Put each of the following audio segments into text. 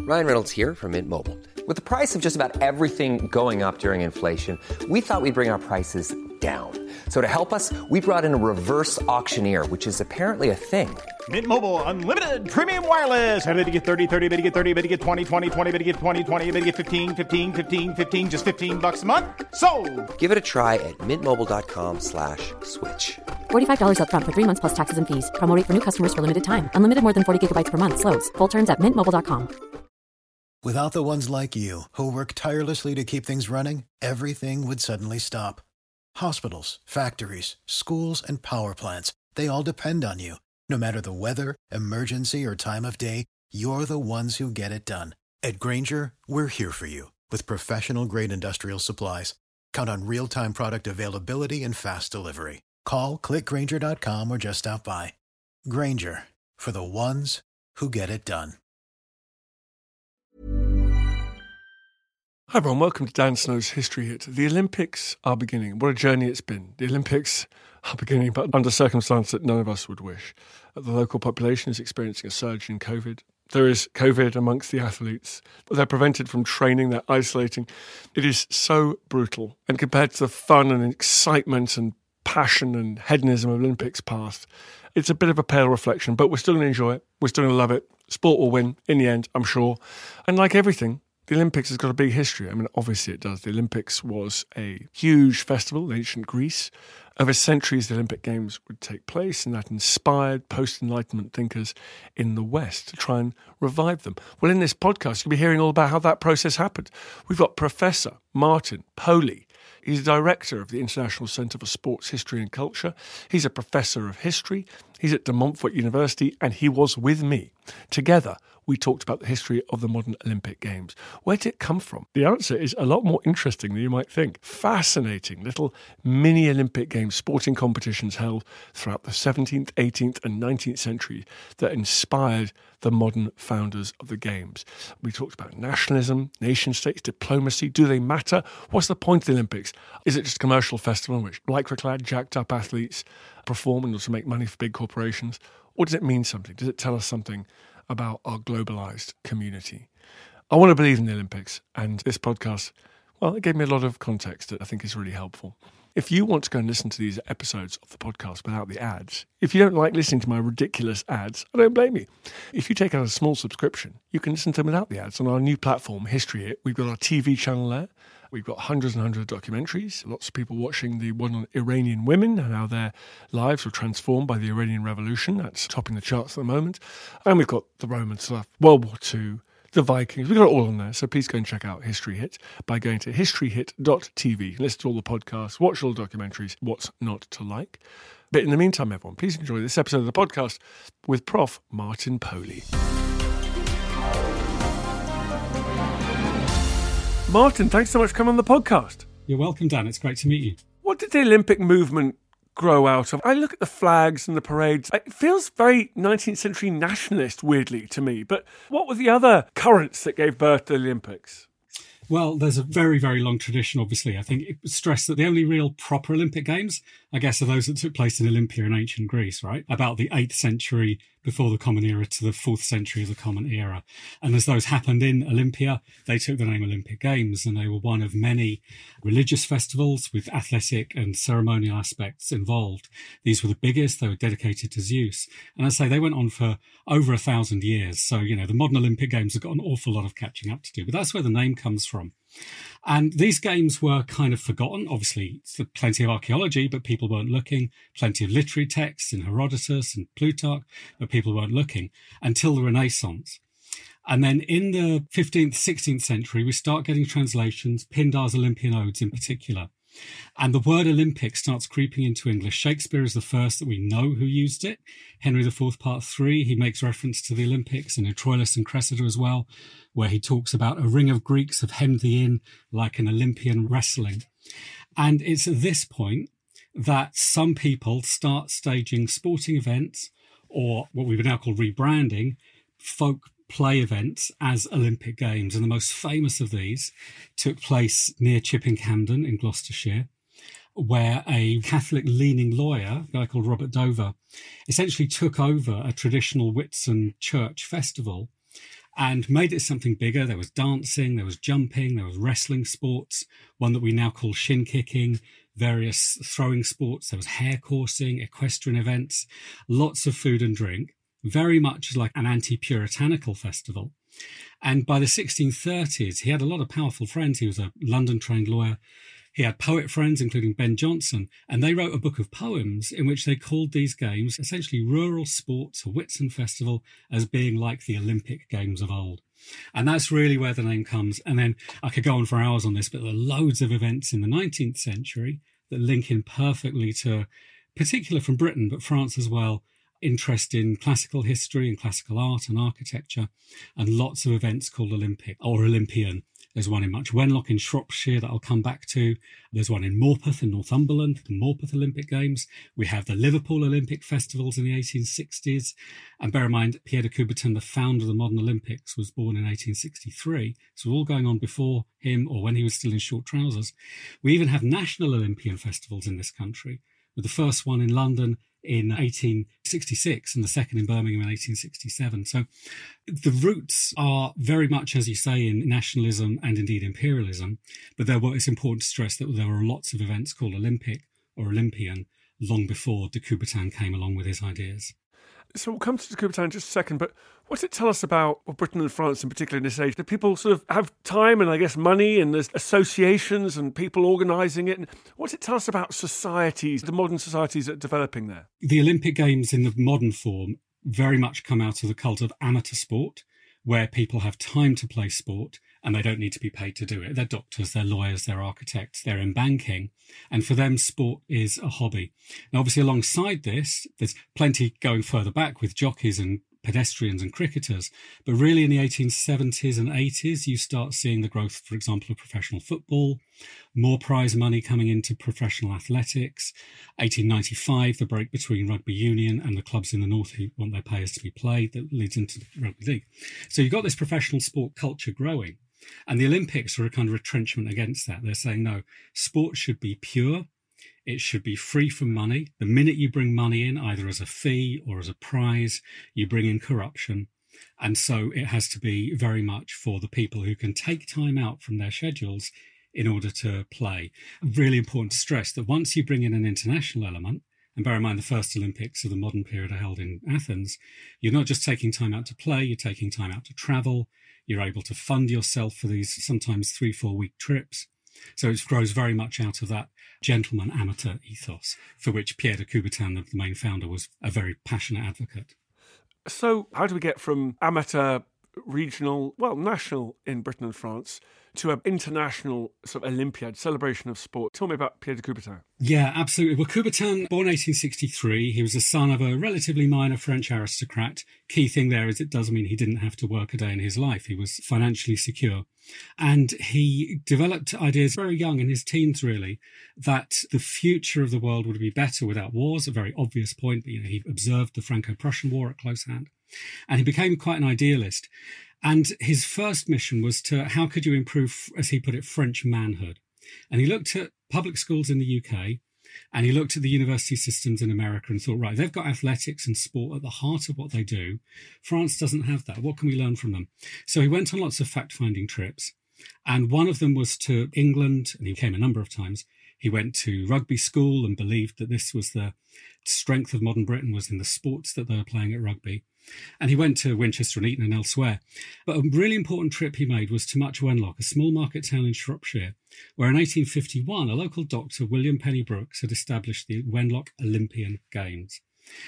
Ryan Reynolds here from Mint Mobile. With the price of just about everything going up during inflation, we thought we'd bring our prices down. So to help us, we brought in a reverse auctioneer, which is apparently a thing. Mint Mobile Unlimited Premium Wireless. How to get 30, 30, bit to get 30, bit to get 20, 20, 20, bit to get 20, 20, bit to get 15, 15, 15, 15, just $15 a month? Sold! Give it a try at mintmobile.com/switch. $45 up front for 3 months plus taxes and fees. Promo rate for new customers for limited time. Unlimited more than 40 gigabytes per month. Slows full terms at mintmobile.com. Without the ones like you, who work tirelessly to keep things running, everything would suddenly stop. Hospitals, factories, schools, and power plants, they all depend on you. No matter the weather, emergency, or time of day, you're the ones who get it done. At Grainger, we're here for you with professional-grade industrial supplies. Count on real-time product availability and fast delivery. Call, click Grainger.com, or just stop by. Grainger, for the ones who get it done. Hi everyone, welcome to Dan Snow's History Hit. The Olympics are beginning. What a journey it's been. The Olympics are beginning, but under circumstances that none of us would wish. The local population is experiencing a surge in COVID. There is COVID amongst the athletes. They're prevented from training, they're isolating. It is so brutal. And compared to the fun and excitement and passion and hedonism of Olympics past, it's a bit of a pale reflection, but we're still going to enjoy it. We're still going to love it. Sport will win in the end, I'm sure. And like everything, the Olympics has got a big history. I mean, obviously it does. The Olympics was a huge festival in ancient Greece. Over centuries, the Olympic Games would take place, and that inspired post-Enlightenment thinkers in the West to try and revive them. Well, in this podcast, you'll be hearing all about how that process happened. We've got Professor Martin Poli. He's director of the International Centre for Sports History and Culture. He's a professor of history. He's at De Montfort University, and he was with me. Together, we talked about the history of the modern Olympic Games. Where did it come from? The answer is a lot more interesting than you might think. Fascinating little mini Olympic Games, sporting competitions held throughout the 17th, 18th and 19th century that inspired the modern founders of the Games. We talked about nationalism, nation states, diplomacy. Do they matter? What's the point of the Olympics? Is it just a commercial festival in which lycra-clad, jacked-up athletes perform in order to make money for big corporations? Or does it mean something? Does it tell us something about our globalised community? I want to believe in the Olympics, and this podcast, well, it gave me a lot of context that I think is really helpful. If you want to go and listen to these episodes of the podcast without the ads, if you don't like listening to my ridiculous ads, I don't blame you. If you take out a small subscription, you can listen to them without the ads on our new platform, History Hit. We've got our TV channel there. We've got hundreds and hundreds of documentaries, lots of people watching the one on Iranian women and how their lives were transformed by the Iranian Revolution. That's topping the charts at the moment. And we've got the Roman stuff, World War II, the Vikings. We've got it all on there. So please go and check out History Hit by going to historyhit.tv. Listen to all the podcasts, watch all the documentaries, what's not to like. But in the meantime, everyone, please enjoy this episode of the podcast with Prof. Martin Poli. Martin, thanks so much for coming on the podcast. You're welcome, Dan. It's great to meet you. What did the Olympic movement grow out of? I look at the flags and the parades. It feels very 19th century nationalist, weirdly, to me. But what were the other currents that gave birth to the Olympics? Well, there's a very, very long tradition, obviously. I think it was stressed that the only real proper Olympic Games, I guess, are those that took place in Olympia in ancient Greece, right? About the 8th century before the Common Era to the 4th century of the Common Era. And as those happened in Olympia, they took the name Olympic Games, and they were one of many religious festivals with athletic and ceremonial aspects involved. These were the biggest. They were dedicated to Zeus. And I say they went on for over 1,000 years. So, you know, the modern Olympic Games have got an awful lot of catching up to do, but that's where the name comes from. And these games were kind of forgotten. Obviously, it's plenty of archaeology, but people weren't looking. Plenty of literary texts in Herodotus and Plutarch, but people weren't looking until the Renaissance. And then in the 15th, 16th century, we start getting translations, Pindar's Olympian Odes in particular. And the word Olympic starts creeping into English. Shakespeare is the first that we know who used it. Henry IV, Part 3, he makes reference to the Olympics, and in Troilus and Cressida as well, where he talks about a ring of Greeks have hemmed thee in like an Olympian wrestling. And it's at this point that some people start staging sporting events, or what we would now call rebranding, folk play events as Olympic Games. And the most famous of these took place near Chipping Campden in Gloucestershire, where a Catholic-leaning lawyer, a guy called Robert Dover, essentially took over a traditional Whitsun church festival and made it something bigger. There was dancing, there was jumping, there was wrestling sports, one that we now call shin kicking, various throwing sports. There was hare coursing, equestrian events, lots of food and drink, very much like an anti-puritanical festival. And by the 1630s, he had a lot of powerful friends. He was a London-trained lawyer. He had poet friends, including Ben Jonson, and they wrote a book of poems in which they called these games essentially rural sports, a Whitsun festival, as being like the Olympic Games of old. And that's really where the name comes. And then I could go on for hours on this, but there are loads of events in the 19th century that link in perfectly to, particular from Britain, but France as well, interest in classical history and classical art and architecture, and lots of events called Olympic or Olympian. There's one in Much Wenlock in Shropshire that I'll come back to. There's one in Morpeth in Northumberland, the Morpeth Olympic Games. We have the Liverpool Olympic Festivals in the 1860s. And bear in mind, Pierre de Coubertin, the founder of the modern Olympics, was born in 1863. So all going on before him or when he was still in short trousers. We even have national Olympian festivals in this country, with the first one in London in 1866 and the second in Birmingham in 1867. So the roots are very much, as you say, in nationalism and indeed imperialism, but it's important to stress that there were lots of events called Olympic or Olympian long before de Coubertin came along with his ideas. So we'll come to de Coubertin in just a second, but what does it tell us about Britain and France in particular in this age? Do people sort of have time and, I guess, money, and there's associations and people organising it? And what does it tell us about societies, the modern societies that are developing there? The Olympic Games in the modern form very much come out of the cult of amateur sport, where people have time to play sport and they don't need to be paid to do it. They're doctors, they're lawyers, they're architects, they're in banking. And for them, sport is a hobby. Now, obviously, alongside this, there's plenty going further back with jockeys and pedestrians and cricketers. But really in the 1870s and 80s, you start seeing the growth, for example, of professional football, more prize money coming into professional athletics. 1895, the break between rugby union and the clubs in the north who want their players to be played, that leads into rugby league. So you've got this professional sport culture growing. And the Olympics are a kind of retrenchment against that. They're saying, no, sport should be pure. It should be free from money. The minute you bring money in, either as a fee or as a prize, you bring in corruption. And so it has to be very much for the people who can take time out from their schedules in order to play. Really important to stress that once you bring in an international element, and bear in mind the first Olympics of the modern period are held in Athens, you're not just taking time out to play, you're taking time out to travel. You're able to fund yourself for these sometimes 3-4 week trips. So it grows very much out of that gentleman amateur ethos, for which Pierre de Coubertin, the main founder, was a very passionate advocate. So how do we get from amateur, regional, national in Britain and France to an international sort of Olympiad, celebration of sport? Tell me about Pierre de Coubertin. Yeah, absolutely. Well, Coubertin, born 1863, he was the son of a relatively minor French aristocrat. Key thing there is it doesn't mean he didn't have to work a day in his life. He was financially secure. And he developed ideas very young, in his teens really, that the future of the world would be better without wars, a very obvious point, but he observed the Franco-Prussian War at close hand. And he became quite an idealist. And his first mission was to, how could you improve, as he put it, French manhood? And he looked at public schools in the UK, and he looked at the university systems in America and thought, right, they've got athletics and sport at the heart of what they do. France doesn't have that. What can we learn from them? So he went on lots of fact-finding trips. And one of them was to England, and he came a number of times. He went to rugby school and believed that this was the strength of modern Britain, was in the sports that they were playing at rugby. And he went to Winchester and Eton and elsewhere. But a really important trip he made was to Much Wenlock, a small market town in Shropshire, where in 1851, a local doctor, William Penny Brooks, had established the Wenlock Olympian Games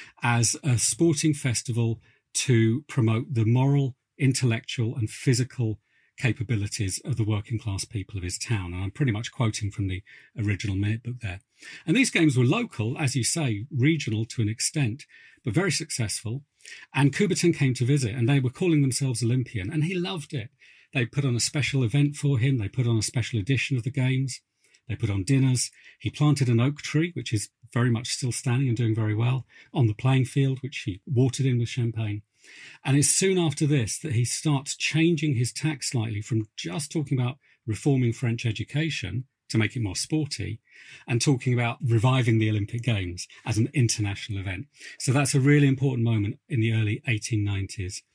as a sporting festival to promote the moral, intellectual and physical capabilities of the working class people of his town. And I'm pretty much quoting from the original minute book there. And these games were local, as you say, regional to an extent, but very successful. And Coubertin came to visit, and they were calling themselves Olympian, and he loved it. They put on a special event for him. They put on a special edition of the games. They put on dinners. He planted an oak tree, which is very much still standing and doing very well, on the playing field, which he watered in with champagne. And it's soon after this that he starts changing his tack slightly from just talking about reforming French education to make it more sporty and talking about reviving the Olympic Games as an international event. So that's a really important moment in the early 1890s.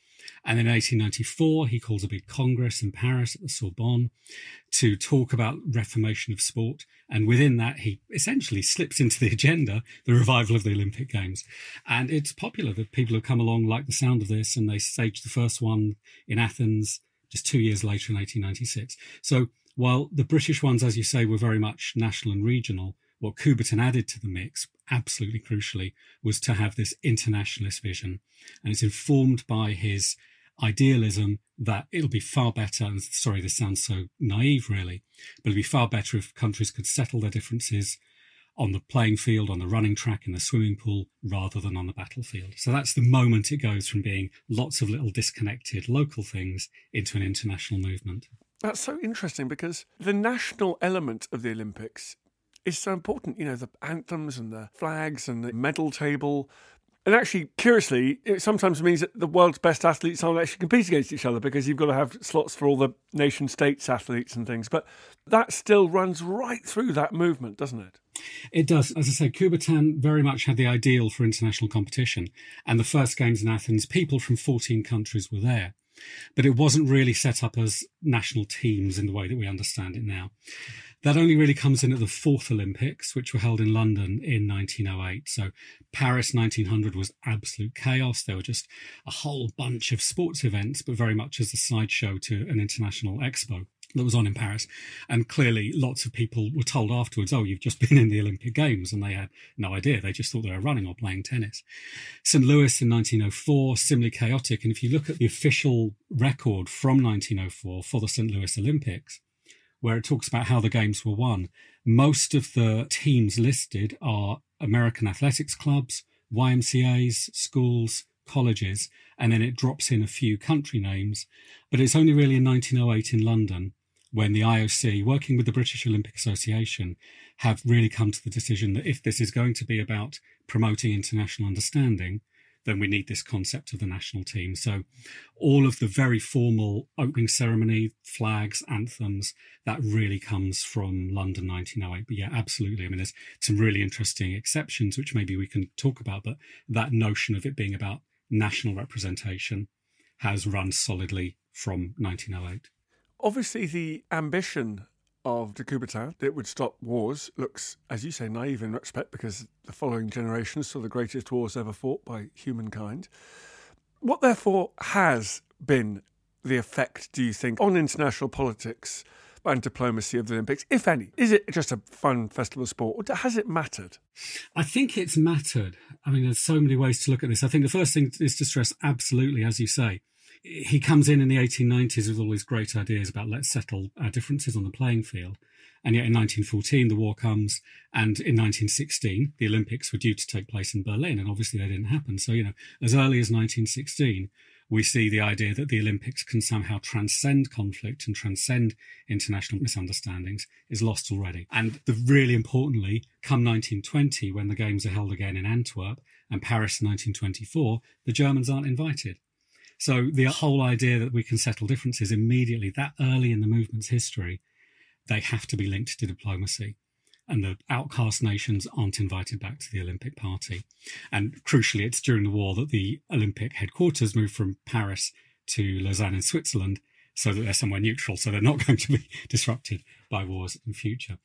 And in 1894, he calls a big congress in Paris at the Sorbonne to talk about reformation of sport. And within that, he essentially slips into the agenda the revival of the Olympic Games. And it's popular that people have come along, like the sound of this, and they staged the first one in Athens just 2 years later in 1896. So while the British ones, as you say, were very much national and regional, what Coubertin added to the mix, absolutely crucially, was to have this internationalist vision. And it's informed by his idealism that it'll be far better, and sorry, this sounds so naive really, but it'll be far better if countries could settle their differences on the playing field, on the running track, in the swimming pool, rather than on the battlefield. So that's the moment it goes from being lots of little disconnected local things into an international movement. That's so interesting because the national element of the Olympics is so important. You know, the anthems and the flags and the medal table. And actually, curiously, it sometimes means that the world's best athletes aren't actually competing against each other because you've got to have slots for all the nation states athletes and things. But that still runs right through that movement, doesn't it? It does. As I say, Coubertin very much had the ideal for international competition. And the first Games in Athens, people from 14 countries were there. But it wasn't really set up as national teams in the way that we understand it now. That only really comes in at the fourth Olympics, which were held in London in 1908. So Paris 1900 was absolute chaos. There were just a whole bunch of sports events, but very much as a sideshow to an international expo that was on in Paris. And clearly lots of people were told afterwards, oh, you've just been in the Olympic Games. And they had no idea. They just thought they were running or playing tennis. St. Louis in 1904, similarly chaotic. And if you look at the official record from 1904 for the St. Louis Olympics, where it talks about how the games were won, most of the teams listed are American athletics clubs, YMCAs, schools, colleges, and then it drops in a few country names. But it's only really in 1908 in London when the IOC, working with the British Olympic Association, have really come to the decision that if this is going to be about promoting international understanding, then we need this concept of the national team. So all of the very formal opening ceremony, flags, anthems, that really comes from London 1908. But yeah, absolutely. I mean, there's some really interesting exceptions, which maybe we can talk about, but that notion of it being about national representation has run solidly from 1908. Obviously, the ambition of de Coubertin that would stop wars looks, as you say, naive in retrospect because the following generations saw the greatest wars ever fought by humankind. What, therefore, has been the effect, do you think, on international politics and diplomacy of the Olympics, if any? Is it just a fun festival of sport, or has it mattered? I think it's mattered. I mean, there's so many ways to look at this. I think the first thing is to stress, absolutely, as you say, he comes in the 1890s with all these great ideas about let's settle our differences on the playing field. And yet in 1914, the war comes. And in 1916, the Olympics were due to take place in Berlin. And obviously they didn't happen. So, as early as 1916, we see the idea that the Olympics can somehow transcend conflict and transcend international misunderstandings is lost already. And really importantly, come 1920, when the Games are held again in Antwerp and Paris in 1924, the Germans aren't invited. So the whole idea that we can settle differences immediately, that early in the movement's history, they have to be linked to diplomacy. And the outcast nations aren't invited back to the Olympic party. And crucially, it's during the war that the Olympic headquarters moved from Paris to Lausanne in Switzerland so that they're somewhere neutral, so they're not going to be disrupted by wars in future.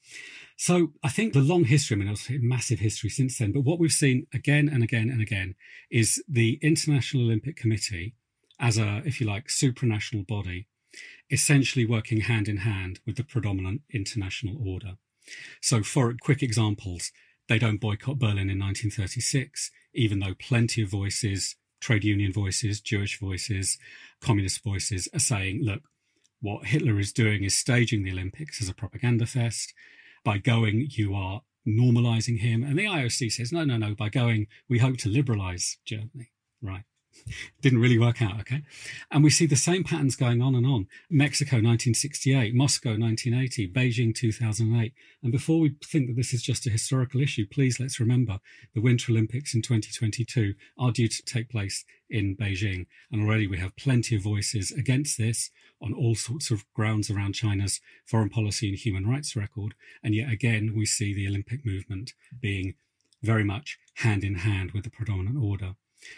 So I think the long history, I mean, it's a massive history since then, but what we've seen again and again and again is the International Olympic Committee as a, if you like, supranational body, essentially working hand in hand with the predominant international order. So for quick examples, they don't boycott Berlin in 1936, even though plenty of voices, trade union voices, Jewish voices, communist voices are saying, look, what Hitler is doing is staging the Olympics as a propaganda fest. By going, you are normalizing him. And the IOC says, no, by going, we hope to liberalize Germany. Right. Didn't really work out, okay? And we see the same patterns going on and on. Mexico, 1968, Moscow, 1980, Beijing, 2008. And before we think that this is just a historical issue, please let's remember the Winter Olympics in 2022 are due to take place in Beijing. And already we have plenty of voices against this on all sorts of grounds around China's foreign policy and human rights record. And yet again, we see the Olympic movement being very much hand in hand with the predominant order.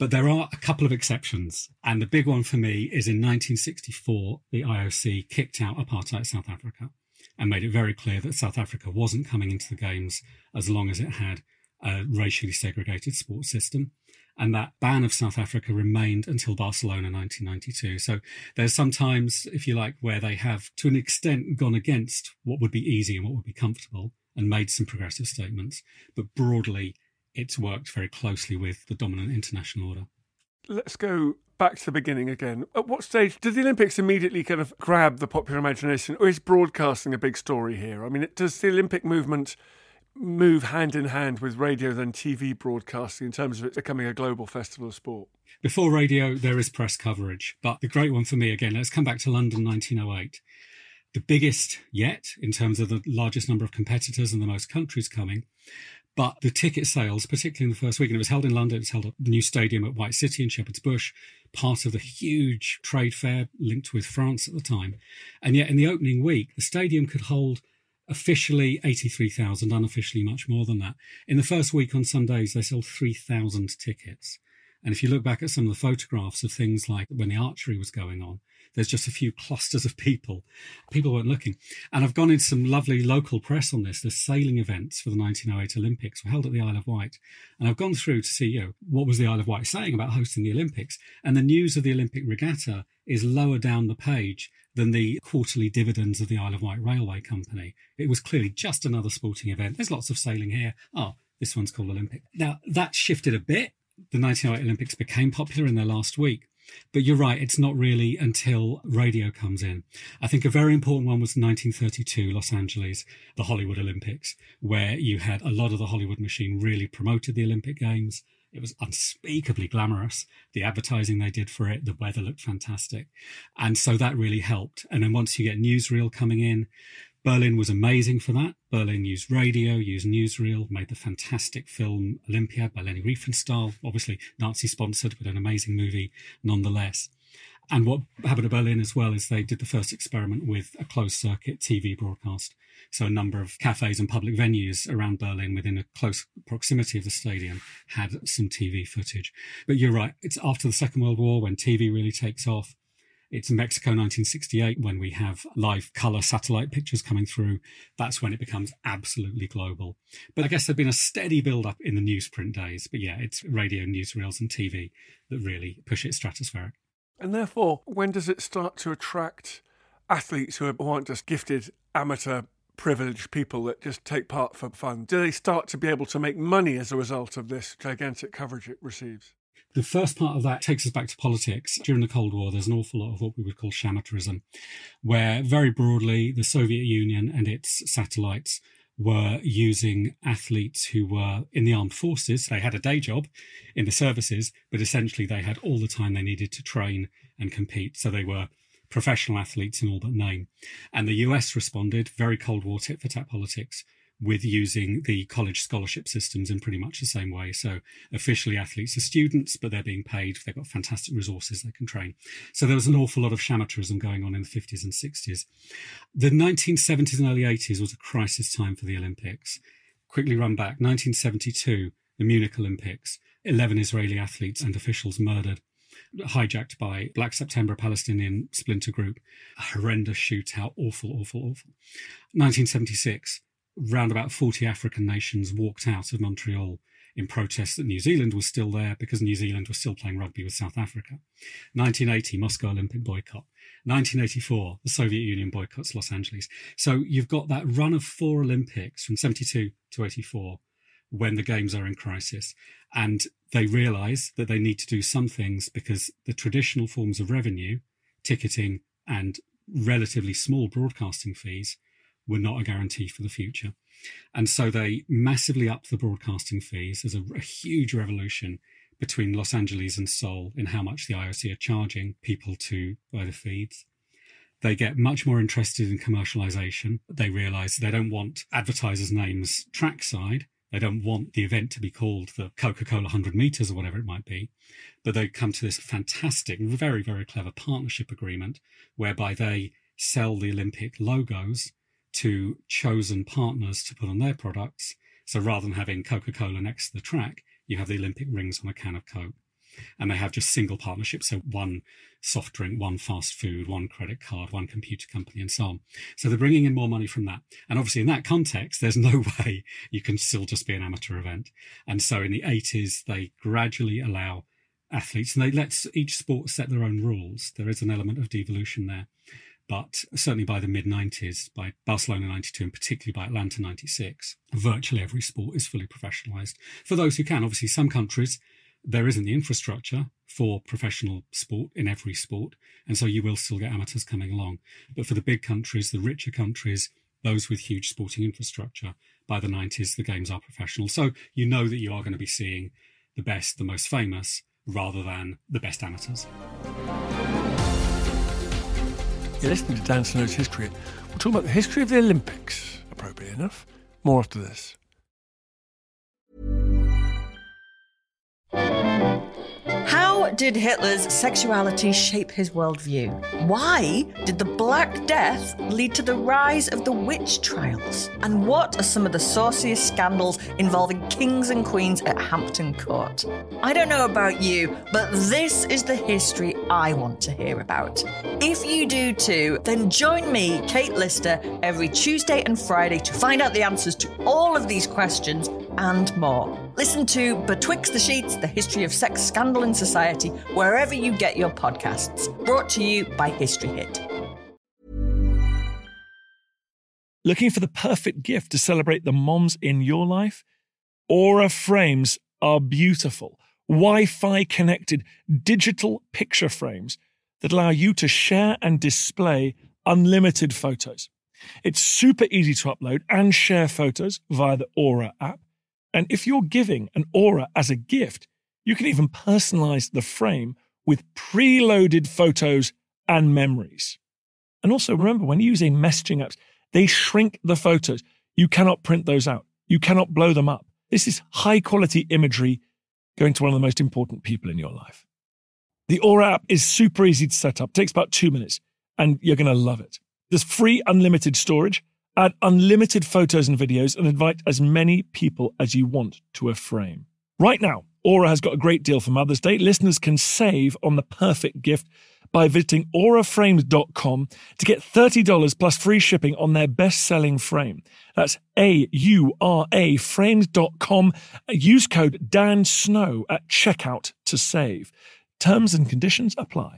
But there are a couple of exceptions. And the big one for me is in 1964, the IOC kicked out apartheid South Africa and made it very clear that South Africa wasn't coming into the Games as long as it had a racially segregated sports system. And that ban of South Africa remained until Barcelona 1992. So there's sometimes, if you like, where they have, to an extent, gone against what would be easy and what would be comfortable and made some progressive statements. But broadly, it's worked very closely with the dominant international order. Let's go back to the beginning again. At what stage did the Olympics immediately kind of grab the popular imagination, or is broadcasting a big story here? I mean, does the Olympic movement move hand in hand with radio than TV broadcasting in terms of it becoming a global festival of sport? Before radio, there is press coverage. But the great one for me, again, let's come back to London 1908. The biggest yet in terms of the largest number of competitors and the most countries coming. But the ticket sales, particularly in the first week, and it was held in London, it was held at the new stadium at White City in Shepherd's Bush, part of the huge trade fair linked with France at the time. And yet in the opening week, the stadium could hold officially 83,000, unofficially much more than that. In the first week on Sundays, they sold 3,000 tickets. And if you look back at some of the photographs of things like when the archery was going on, there's just a few clusters of people. People weren't looking. And I've gone into some lovely local press on this. The sailing events for the 1908 Olympics were held at the Isle of Wight. And I've gone through to see, what was the Isle of Wight saying about hosting the Olympics? And the news of the Olympic regatta is lower down the page than the quarterly dividends of the Isle of Wight Railway Company. It was clearly just another sporting event. There's lots of sailing here. Oh, this one's called Olympic. Now, that shifted a bit. The 1908 Olympics became popular in their last week. But you're right, it's not really until radio comes in. I think a very important one was 1932, Los Angeles, the Hollywood Olympics, where you had a lot of the Hollywood machine really promoted the Olympic Games. It was unspeakably glamorous. The advertising they did for it, the weather looked fantastic. And so that really helped. And then once you get newsreel coming in, Berlin was amazing for that. Berlin used radio, used newsreel, made the fantastic film Olympiad by Leni Riefenstahl, obviously Nazi-sponsored, but an amazing movie nonetheless. And what happened at Berlin as well is they did the first experiment with a closed-circuit TV broadcast. So a number of cafes and public venues around Berlin within a close proximity of the stadium had some TV footage. But you're right, it's after the Second World War when TV really takes off. It's Mexico 1968 when we have live colour satellite pictures coming through. That's when it becomes absolutely global. But I guess there'd been a steady build-up in the newsprint days. But yeah, it's radio, newsreels and TV that really push it stratospheric. And therefore, when does it start to attract athletes who aren't just gifted amateur privileged people that just take part for fun? Do they start to be able to make money as a result of this gigantic coverage it receives? The first part of that takes us back to politics. During the Cold War, there's an awful lot of what we would call shamateurism, where very broadly the Soviet Union and its satellites were using athletes who were in the armed forces. They had a day job in the services, but essentially they had all the time they needed to train and compete. So they were professional athletes in all but name. And the US responded, very Cold War tit-for-tat politics, with using the college scholarship systems in pretty much the same way. So officially athletes are students, but they're being paid. They've got fantastic resources they can train. So there was an awful lot of shamateurism going on in the 50s and 60s. The 1970s and early 80s was a crisis time for the Olympics. Quickly run back, 1972, the Munich Olympics, 11 Israeli athletes and officials murdered, hijacked by Black September, Palestinian splinter group. A horrendous shootout, awful, awful, awful. 1976, round about 40 African nations walked out of Montreal in protest that New Zealand was still there because New Zealand was still playing rugby with South Africa. 1980, Moscow Olympic boycott. 1984, the Soviet Union boycotts Los Angeles. So you've got that run of 4 Olympics from 72 to 84 when the games are in crisis. And they realise that they need to do some things because the traditional forms of revenue, ticketing and relatively small broadcasting fees, were not a guarantee for the future. And so they massively upped the broadcasting fees. There's a huge revolution between Los Angeles and Seoul in how much the IOC are charging people to buy the feeds. They get much more interested in commercialization. They realise they don't want advertisers' names trackside. They don't want the event to be called the Coca-Cola 100 meters or whatever it might be. But they come to this fantastic, very, very clever partnership agreement whereby they sell the Olympic logos to chosen partners to put on their products. So rather than having Coca-Cola next to the track, you have the Olympic rings on a can of Coke. And they have just single partnerships, so one soft drink, one fast food, one credit card, one computer company, and so on. So they're bringing in more money from that. And obviously in that context, there's no way you can still just be an amateur event. And so in the 80s, they gradually allow athletes, and they let each sport set their own rules. There is an element of devolution there. But certainly by the mid-90s, by Barcelona 92 and particularly by Atlanta 96, virtually every sport is fully professionalised. For those who can, obviously some countries, there isn't the infrastructure for professional sport in every sport, and so you will still get amateurs coming along. But for the big countries, the richer countries, those with huge sporting infrastructure, by the 90s, the games are professional. So you know that you are going to be seeing the best, the most famous, rather than the best amateurs. You're listening to Dan Snow's History. We'll talk about the history of the Olympics, appropriate enough. More after this. How did Hitler's sexuality shape his worldview? Why did the Black Death lead to the rise of the witch trials? And what are some of the sauciest scandals involving kings and queens at Hampton Court? I don't know about you, but this is the history I want to hear about. If you do too, then join me, Kate Lister, every Tuesday and Friday to find out the answers to all of these questions and more. Listen to Betwixt the Sheets, the history of sex, scandal and society, wherever you get your podcasts. Brought to you by History Hit. Looking for the perfect gift to celebrate the moms in your life? Aura frames are beautiful, Wi-Fi connected digital picture frames that allow you to share and display unlimited photos. It's super easy to upload and share photos via the Aura app. And if you're giving an Aura as a gift, you can even personalize the frame with preloaded photos and memories. And also remember, when using messaging apps, they shrink the photos. You cannot print those out. You cannot blow them up. This is high quality imagery going to one of the most important people in your life. The Aura app is super easy to set up. It takes about 2 minutes and you're going to love it. There's free unlimited storage. Add unlimited photos and videos and invite as many people as you want to a frame. Right now, Aura has got a great deal for Mother's Day. Listeners can save on the perfect gift by visiting auraframes.com to get $30 plus free shipping on their best-selling frame. That's AURA frames.com. Use code DANSNOW at checkout to save. Terms and conditions apply.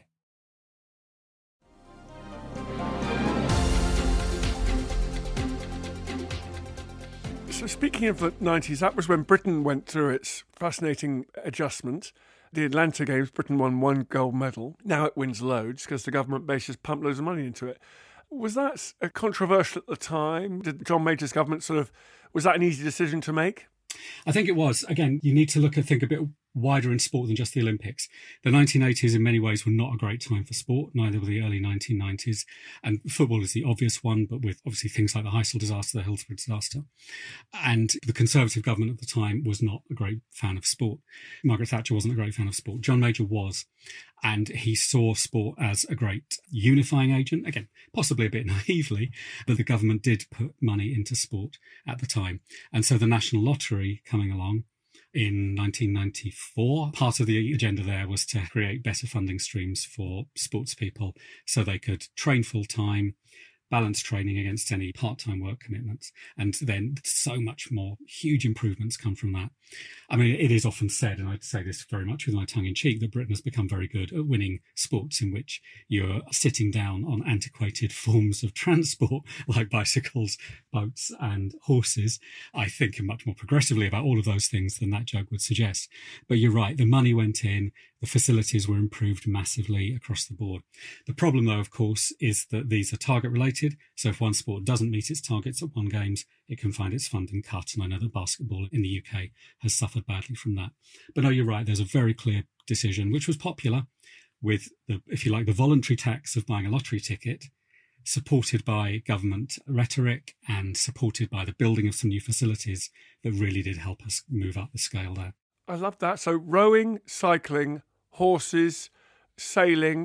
So speaking of the 90s, that was when Britain went through its fascinating adjustment. The Atlanta Games, Britain won 1 gold medal. Now it wins loads because the government base just pumped loads of money into it. Was that controversial at the time? Did John Major's government was that an easy decision to make? I think it was. Again, you need to think a bit wider in sport than just the Olympics. The 1980s in many ways were not a great time for sport, neither were the early 1990s. And football is the obvious one, but with obviously things like the Heysel disaster, the Hillsborough disaster. And the Conservative government at the time was not a great fan of sport. Margaret Thatcher wasn't a great fan of sport. John Major was. And he saw sport as a great unifying agent. Again, possibly a bit naively, but the government did put money into sport at the time. And so the National Lottery coming along in 1994, part of the agenda there was to create better funding streams for sports people so they could train full time, balance training against any part-time work commitments. And then so much more huge improvements come from that. I mean, it is often said, and I'd say this very much with my tongue in cheek, that Britain has become very good at winning sports in which you're sitting down on antiquated forms of transport like bicycles, boats and horses. I think much more progressively about all of those things than that joke would suggest. But you're right, the money went in, the facilities were improved massively across the board. The problem, though, of course, is that these are target related. So if one sport doesn't meet its targets at one games, it can find its funding cut. And I know that basketball in the UK has suffered badly from that. But no, you're right. There's a very clear decision, which was popular, with the, if you like, the voluntary tax of buying a lottery ticket, supported by government rhetoric and supported by the building of some new facilities that really did help us move up the scale there. I love that. So rowing, cycling, horses, sailing,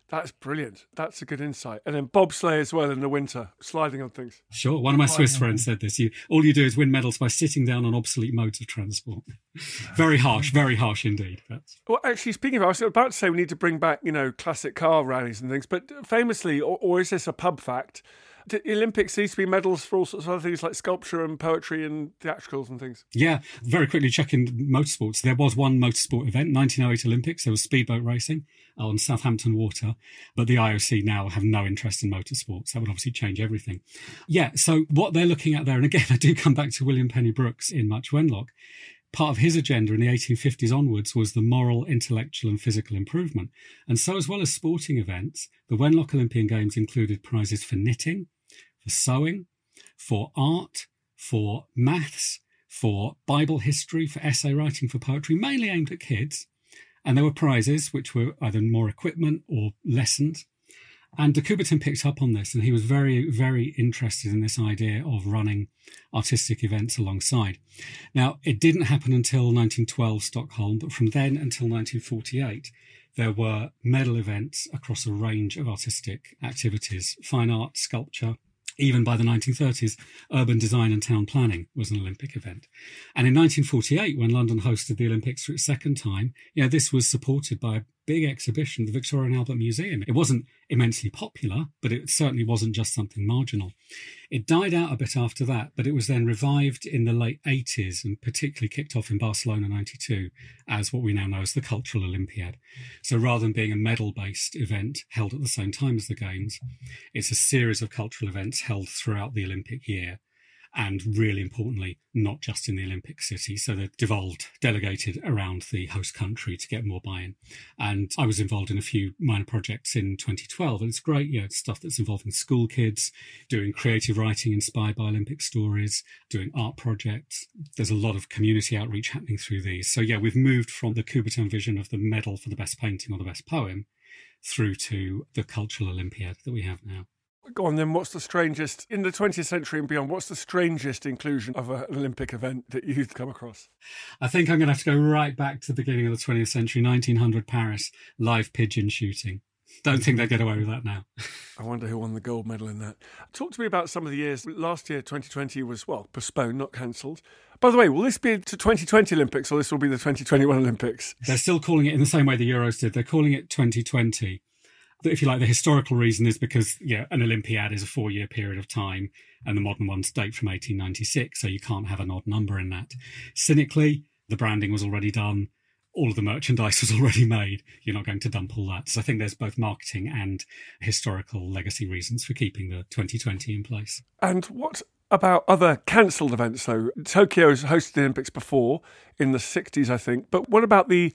That's brilliant. That's a good insight. And then bobsleigh as well in the winter, sliding on things. Sure. One of my Swiss friends said this. All you do is win medals by sitting down on obsolete modes of transport. Very harsh indeed. Well, actually, speaking of, I was about to say we need to bring back, classic car rallies and things, but famously, or is this a pub fact, the Olympics used to be medals for all sorts of other things like sculpture and poetry and theatricals and things. Yeah, very quickly checking motorsports. There was one motorsport event, 1908 Olympics. There was speedboat racing on Southampton Water, but the IOC now have no interest in motorsports. That would obviously change everything. Yeah, so what they're looking at there, and again, I do come back to William Penny Brooks in Much Wenlock. Part of his agenda in the 1850s onwards was the moral, intellectual and physical improvement. And so as well as sporting events, the Wenlock Olympian Games included prizes for knitting, for sewing, for art, for maths, for Bible history, for essay writing, for poetry, mainly aimed at kids. And there were prizes which were either more equipment or lessons. And de Coubertin picked up on this, and he was very, very interested in this idea of running artistic events alongside. Now, it didn't happen until 1912 Stockholm, but from then until 1948, there were medal events across a range of artistic activities, fine art, sculpture. Even by the 1930s, urban design and town planning was an Olympic event. And in 1948, when London hosted the Olympics for its second time, this was supported by a big exhibition, the Victoria and Albert Museum. It wasn't immensely popular, but it certainly wasn't just something marginal. It died out a bit after that, but it was then revived in the late 80s and particularly kicked off in Barcelona 92 as what we now know as the Cultural Olympiad. So rather than being a medal-based event held at the same time as the Games, it's a series of cultural events held throughout the Olympic year. And really importantly, not just in the Olympic city. So they're delegated around the host country to get more buy-in. And I was involved in a few minor projects in 2012. And it's great, it's stuff that's involving school kids, doing creative writing inspired by Olympic stories, doing art projects. There's a lot of community outreach happening through these. So we've moved from the Coubertin vision of the medal for the best painting or the best poem through to the Cultural Olympiad that we have now. Go on then, what's the strangest, in the 20th century and beyond, what's the strangest inclusion of an Olympic event that you've come across? I think I'm going to have to go right back to the beginning of the 20th century, 1900 Paris, live pigeon shooting. Don't think they'll get away with that now. I wonder who won the gold medal in that. Talk to me about some of the years. Last year, 2020 was, postponed, not cancelled. By the way, will this be to 2020 Olympics or this will be the 2021 Olympics? They're still calling it in the same way the Euros did. They're calling it 2020. If you like, the historical reason is because, an Olympiad is a 4-year period of time and the modern ones date from 1896, so you can't have an odd number in that. Cynically, the branding was already done. All of the merchandise was already made. You're not going to dump all that. So I think there's both marketing and historical legacy reasons for keeping the 2020 in place. And what about other cancelled events, though? Tokyo has hosted the Olympics before, in the 60s, I think. But what about the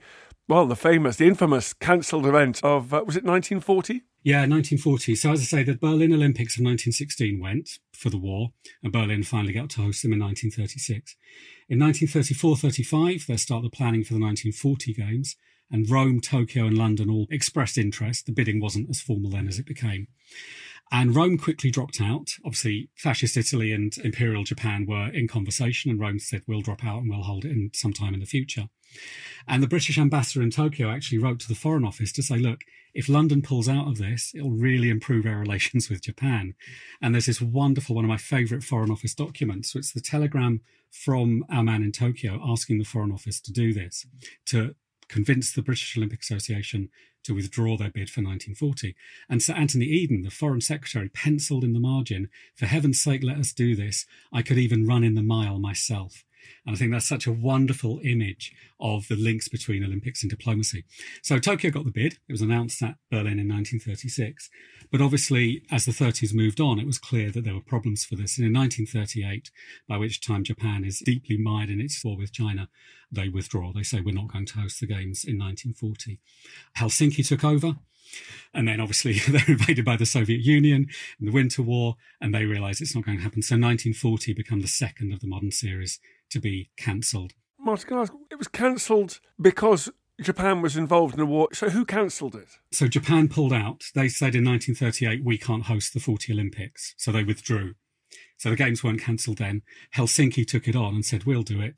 infamous cancelled event of, was it 1940? Yeah, 1940. So as I say, the Berlin Olympics of 1916 went for the war, and Berlin finally got to host them in 1936. In 1934-35, they start the planning for the 1940 Games, and Rome, Tokyo and London all expressed interest. The bidding wasn't as formal then as it became. And Rome quickly dropped out. Obviously, fascist Italy and Imperial Japan were in conversation, and Rome said, we'll drop out and we'll hold it in sometime in the future. And the British ambassador in Tokyo actually wrote to the Foreign Office to say, look, if London pulls out of this, it'll really improve our relations with Japan. And there's this wonderful, one of my favourite Foreign Office documents. So it's the telegram from our man in Tokyo asking the Foreign Office to do this, to convince the British Olympic Association to withdraw their bid for 1940. And Sir Anthony Eden, the Foreign Secretary, penciled in the margin, for heaven's sake, let us do this. I could even run in the mile myself. And I think that's such a wonderful image of the links between Olympics and diplomacy. So Tokyo got the bid. It was announced at Berlin in 1936. But obviously, as the 30s moved on, it was clear that there were problems for this. And in 1938, by which time Japan is deeply mired in its war with China, they withdraw. They say, we're not going to host the Games in 1940. Helsinki took over. And then obviously they're invaded by the Soviet Union in the Winter War, and they realise it's not going to happen. So 1940 became the second of the modern series to be cancelled. Martin, can I ask, it was cancelled because Japan was involved in the war. So who cancelled it? So Japan pulled out. They said in 1938, we can't host the 40 Olympics. So they withdrew. So the Games weren't cancelled then. Helsinki took it on and said, we'll do it.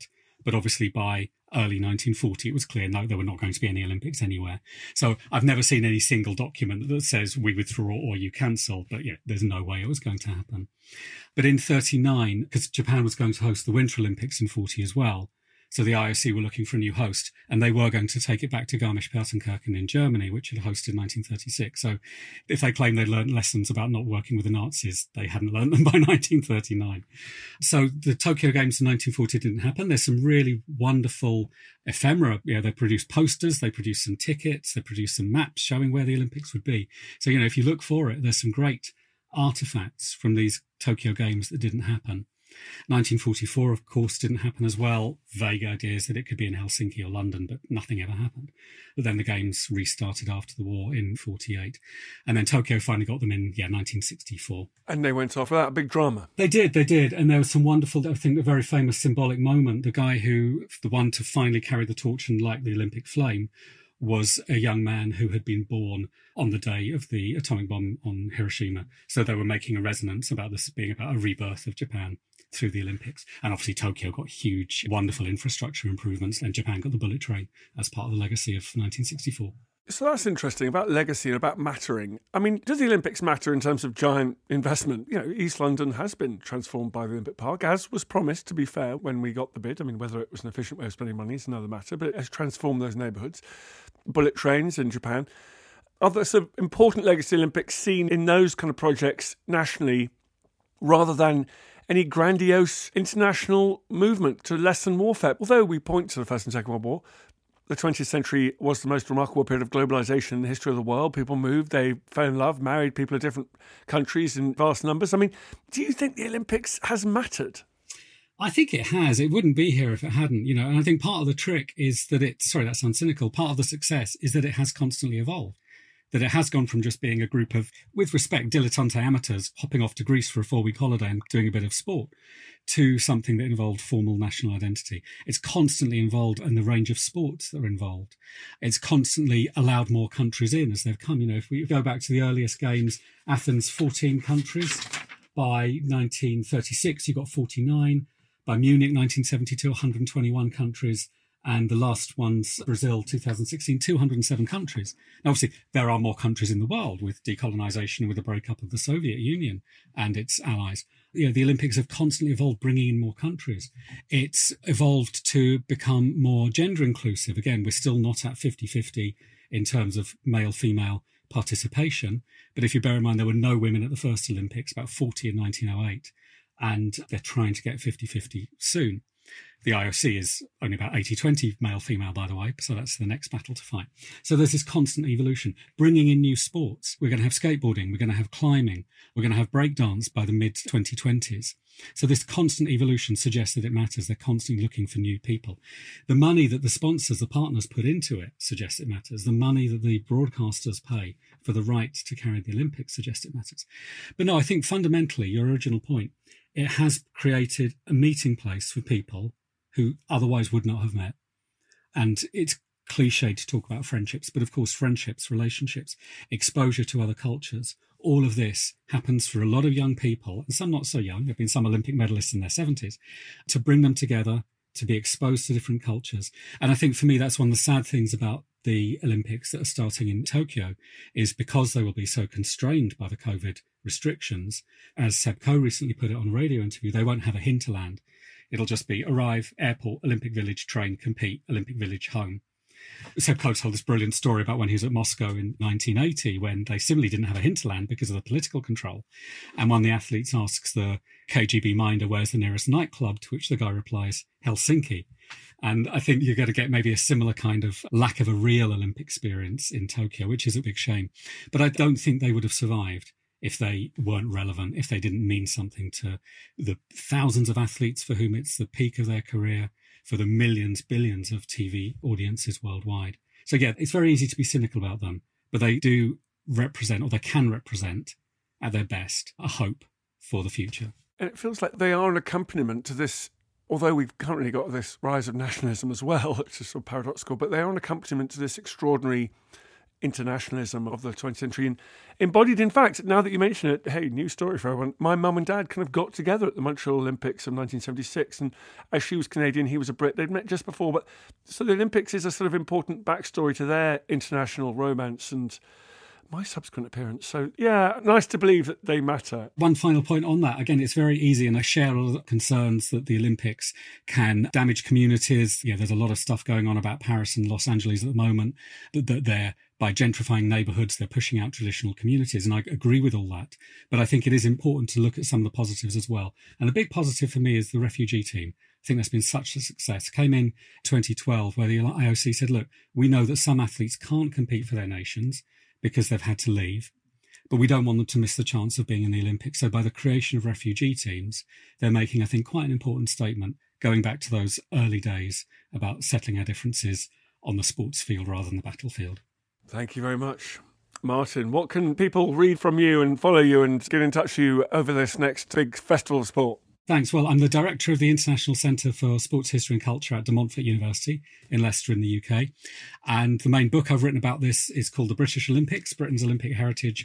But obviously by early 1940, it was clear, no, there were not going to be any Olympics anywhere. So I've never seen any single document that says we withdraw or you cancel, but yeah, there's no way it was going to happen. But in 39, because Japan was going to host the Winter Olympics in 40 as well, so the IOC were looking for a new host, and they were going to take it back to Garmisch-Partenkirchen in Germany, which had hosted 1936. So if they claim they learned lessons about not working with the Nazis, they hadn't learned them by 1939. So the Tokyo Games in 1940 didn't happen. There's some really wonderful ephemera. They produced posters, they produced some tickets, they produced some maps showing where the Olympics would be. So, if you look for it, there's some great artifacts from these Tokyo Games that didn't happen. 1944, of course, didn't happen as well. Vague ideas that it could be in Helsinki or London, but nothing ever happened. But then the Games restarted after the war in 48. And then Tokyo finally got them in, 1964. And they went off without a big drama. They did. And there was some wonderful, I think, a very famous symbolic moment. The guy the one to finally carry the torch and light the Olympic flame, was a young man who had been born on the day of the atomic bomb on Hiroshima. So they were making a resonance about this being about a rebirth of Japan through the Olympics. And obviously Tokyo got huge, wonderful infrastructure improvements, and Japan got the bullet train as part of the legacy of 1964. So that's interesting about legacy and about mattering. I mean, does the Olympics matter in terms of giant investment? East London has been transformed by the Olympic Park, as was promised, to be fair, when we got the bid. I mean, whether it was an efficient way of spending money is another matter, but it has transformed those neighbourhoods. Bullet trains in Japan. Are there sort of important legacy Olympics seen in those kind of projects nationally rather than any grandiose international movement to lessen warfare? Although we point to the First and Second World War, the 20th century was the most remarkable period of globalisation in the history of the world. People moved, they fell in love, married people of different countries in vast numbers. I mean, do you think the Olympics has mattered? I think it has. It wouldn't be here if it hadn't, and I think part of the trick is that that sounds cynical, part of the success is that it has constantly evolved. That it has gone from just being a group of, with respect, dilettante amateurs hopping off to Greece for a 4-week holiday and doing a bit of sport, to something that involved formal national identity. It's constantly involved in the range of sports that are involved. It's constantly allowed more countries in as they've come. If we go back to the earliest games, Athens, 14 countries. By 1936, you got 49. By Munich, 1972, 121 countries. And the last one's Brazil, 2016, 207 countries. Now, obviously, there are more countries in the world with decolonisation and with the breakup of the Soviet Union and its allies. The Olympics have constantly evolved, bringing in more countries. It's evolved to become more gender inclusive. Again, we're still not at 50-50 in terms of male-female participation. But if you bear in mind, there were no women at the first Olympics, about 40 in 1908, and they're trying to get 50-50 soon. The IOC is only about 80-20 male-female, by the way, so that's the next battle to fight. So there's this constant evolution, bringing in new sports. We're going to have skateboarding, we're going to have climbing, we're going to have breakdance by the mid-2020s. So this constant evolution suggests that it matters. They're constantly looking for new people. The money that the sponsors, the partners put into it suggests it matters. The money that the broadcasters pay for the right to carry the Olympics suggests it matters. But no, I think fundamentally, your original point, it has created a meeting place for people who otherwise would not have met. And it's cliche to talk about friendships, but of course, friendships, relationships, exposure to other cultures, all of this happens for a lot of young people, and some not so young, there have been some Olympic medalists in their 70s, to bring them together, to be exposed to different cultures. And I think for me, that's one of the sad things about the Olympics that are starting in Tokyo, is because they will be so constrained by the COVID restrictions, as Seb Coe recently put it on a radio interview, they won't have a hinterland. It'll just be arrive, airport, Olympic Village, train, compete, Olympic Village, home. Seb Coe told this brilliant story about when he was at Moscow in 1980, when they similarly didn't have a hinterland because of the political control. And one of the athletes asks the KGB minder, where's the nearest nightclub? To which the guy replies, Helsinki. And I think you're going to get maybe a similar kind of lack of a real Olympic experience in Tokyo, which is a big shame. But I don't think they would have survived if they weren't relevant, if they didn't mean something to the thousands of athletes for whom it's the peak of their career, for the millions, billions of TV audiences worldwide. So yeah, it's very easy to be cynical about them, but they do represent, or they can represent at their best, a hope for the future. And it feels like they are an accompaniment to this, although we've currently got this rise of nationalism as well, which is sort of paradoxical, but they are an accompaniment to this extraordinary internationalism of the 20th century and embodied, in fact, now that you mention it, hey, news story for everyone, my mum and dad kind of got together at the Montreal Olympics of 1976, and as she was Canadian, he was a Brit. They'd met just before, but so the Olympics is a sort of important backstory to their international romance and my subsequent appearance. So, yeah, nice to believe that they matter. One final point on that. Again, it's very easy, and I share all the concerns that the Olympics can damage communities. Yeah, there's a lot of stuff going on about Paris and Los Angeles at the moment, that they're, by gentrifying neighbourhoods, they're pushing out traditional communities. And I agree with all that. But I think it is important to look at some of the positives as well. And the big positive for me is the refugee team. I think that's been such a success. Came in 2012 where the IOC said, look, we know that some athletes can't compete for their nations because they've had to leave, but we don't want them to miss the chance of being in the Olympics. So by the creation of refugee teams, they're making, I think, quite an important statement, going back to those early days about settling our differences on the sports field rather than the battlefield. Thank you very much. Martin, what can people read from you and follow you and get in touch with you over this next big festival of sport? Thanks. Well, I'm the director of the International Centre for Sports History and Culture at De Montfort University in Leicester in the UK. And the main book I've written about this is called The British Olympics, Britain's Olympic Heritage,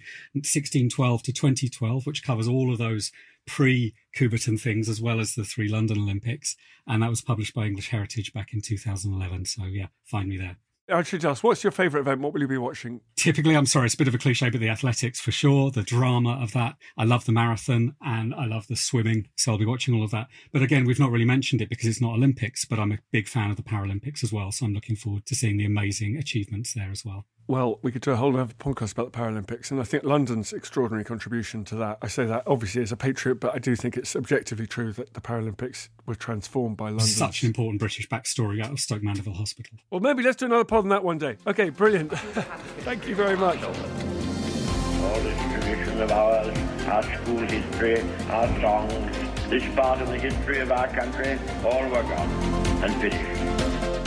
1612 to 2012, which covers all of those pre-Coubertin things as well as the 3 London Olympics. And that was published by English Heritage back in 2011. So, yeah, find me there. I should ask, what's your favourite event? What will you be watching? Typically, I'm sorry, it's a bit of a cliche, but the athletics for sure, the drama of that. I love the marathon and I love the swimming, so I'll be watching all of that. But again, we've not really mentioned it because it's not Olympics, but I'm a big fan of the Paralympics as well, so I'm looking forward to seeing the amazing achievements there as well. Well, we could do a whole other podcast about the Paralympics, and I think London's extraordinary contribution to that. I say that obviously as a patriot, but I do think it's objectively true that the Paralympics were transformed by London. Such an important British backstory out of Stoke Mandeville Hospital. Well, maybe let's do another pod on that one day. Okay, brilliant. Thank you very much. All this tradition of ours, our school history, our songs, this part of the history of our country, all were gone and finished.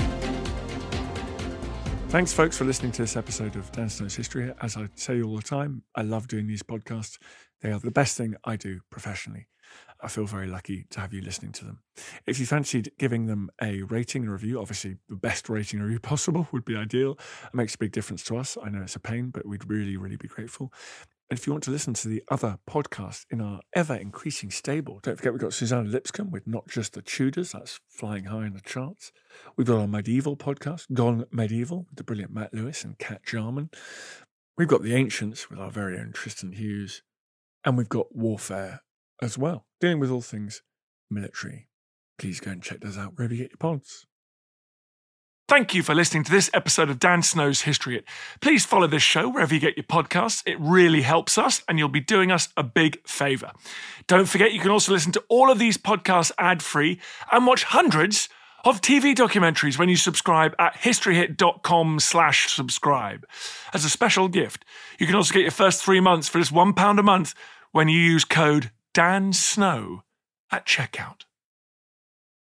Thanks, folks, for listening to this episode of Dan Snow's History. As I say all the time, I love doing these podcasts. They are the best thing I do professionally. I feel very lucky to have you listening to them. If you fancied giving them a rating and review, obviously the best rating and review possible would be ideal. It makes a big difference to us. I know it's a pain, but we'd really, really be grateful. And if you want to listen to the other podcasts in our ever-increasing stable, don't forget we've got Susanna Lipscomb with Not Just the Tudors. That's flying high in the charts. We've got our medieval podcast, Gone Medieval, with the brilliant Matt Lewis and Kat Jarman. We've got The Ancients with our very own Tristan Hughes. And we've got Warfare as well, dealing with all things military. Please go and check those out wherever you get your pods. Thank you for listening to this episode of Dan Snow's History Hit. Please follow this show wherever you get your podcasts. It really helps us and you'll be doing us a big favour. Don't forget you can also listen to all of these podcasts ad-free and watch hundreds of TV documentaries when you subscribe at historyhit.com/subscribe. As a special gift, you can also get your first 3 months for just £1 a month when you use code DANSNOW at checkout.